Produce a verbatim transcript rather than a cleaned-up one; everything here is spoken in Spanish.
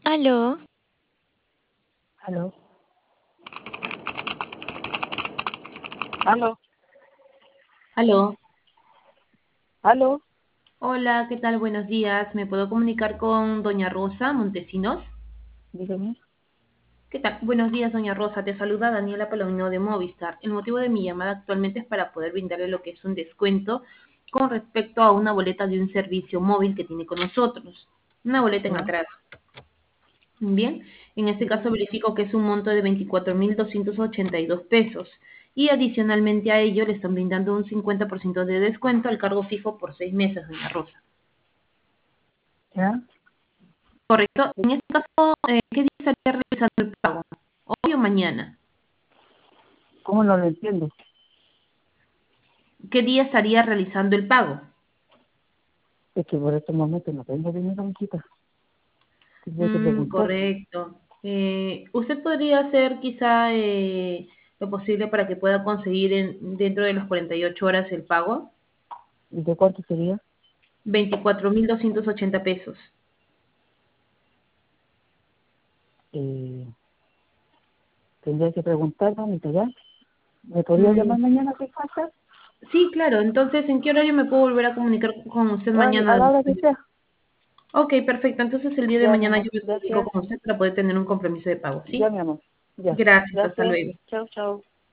Aló, Aló, aló, Aló, aló, hola, ¿qué tal? Buenos días. ¿Me puedo comunicar con doña Rosa Montesinos? dígame. ¿Qué tal? Buenos días, doña Rosa. Te saluda Daniela Palomino de Movistar. El motivo de mi llamada actualmente es para poder brindarle lo que es un descuento con respecto a una boleta de un servicio móvil que tiene con nosotros. Una boleta en ¿Ya? atraso. Bien, en este caso verifico que es un monto de veinticuatro mil doscientos ochenta y dos pesos. Y adicionalmente a ello le están brindando un cincuenta por ciento de descuento al cargo fijo por seis meses, doña Rosa. ¿Ya? Correcto. En este caso, eh, ¿qué día estaría realizando el pago? ¿Hoy o mañana? ¿Cómo no lo entiendo? ¿Qué día estaría realizando el pago? Es que por este momento no tengo dinero, mijita. Tendría que Mm, preguntar. correcto. Eh, ¿usted podría hacer quizá eh, lo posible para que pueda conseguir en- dentro de las cuarenta y ocho horas el pago? ¿Y de cuánto sería? Veinticuatro mil doscientos ochenta pesos. Eh, tendría que preguntar, mamita, ¿ya? ¿Me podría Mm, llamar mañana si falta? sí, claro. Entonces, ¿en qué horario me puedo volver a comunicar con usted A, a mañana? la hora que sea. Ok, perfecto. Entonces, el día de Ya, mi mañana amor. yo me comunico Gracias. con usted para poder tener un compromiso de pago, Ya, ¿sí? mi amor. Ya. Gracias. Hasta Gracias. luego. Chao, chao.